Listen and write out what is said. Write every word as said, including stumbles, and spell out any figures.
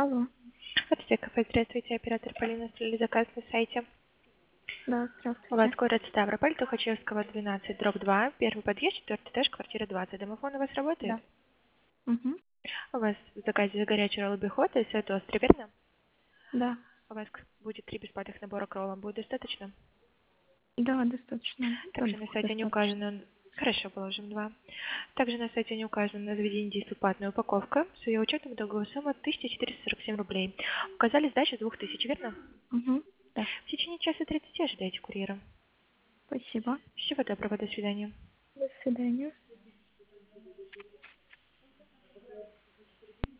Алло. Здравствуйте, кафе, здравствуйте, оператор Полина, оставили заказ на сайте. Да, У вас здравствуйте. город Ставрополь, Тухачевского, двенадцать, дробь два, первый подъезд, четвертый этаж, квартира двадцать. Домофон у вас работает? Да. Угу. У вас в заказе горячий ролл бихота и сет острый, верно? Да. У вас к- будет три бесплатных набора к роллам, будет достаточно? Да, достаточно. Да, Также на двух сайте не достаточно. указано... Хорошо, положим два. Также на сайте не указано на заведение действует платная упаковка. С ее учетом итоговая сумма тысяча четыреста сорок семь рублей. Указали сдачу двух тысяч, верно? Угу. Да. В течение часа тридцати ожидаете курьера. Спасибо. Всего доброго, до свидания. До свидания.